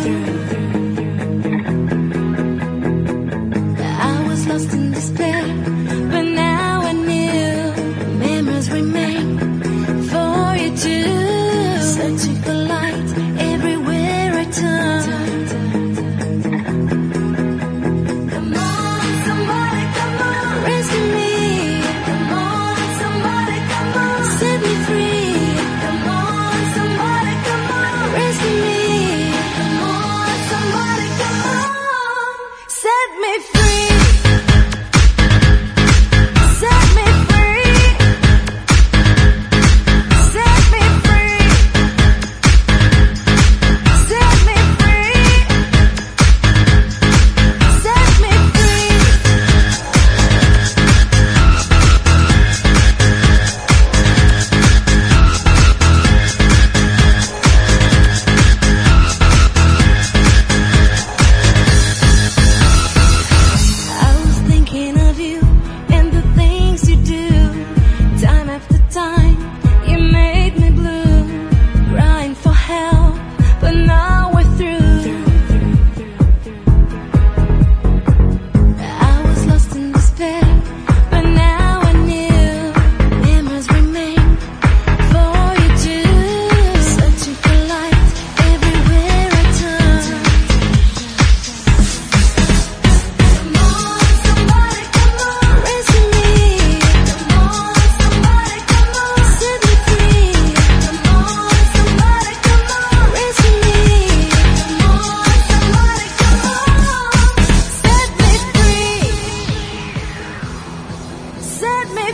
I was lost in despair, but now I knew memories remain for you too. Searching for light everywhere I turn. Come on, somebody, come on, rescue me. Come on, somebody, come on, set me free. Come on, somebody, come on, rescue me. Come on, somebody, come on, set me free. Set me free. Set me free. Set me free. Set me free. I was thinking of you and the things you do. Time after time, you made me blue, crying for help, but now we're through. I was lost in despair, but now I knew memories remain for you too. Searching for light everywhere I turn. Come on, somebody, come on, rescue me. Come on, somebody, come on, set me free. Come on, somebody, come on, rescue me. Come on, somebody, come on, set me free. Set me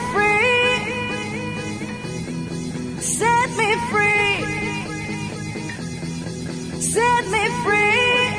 free. Set me free. Set me free.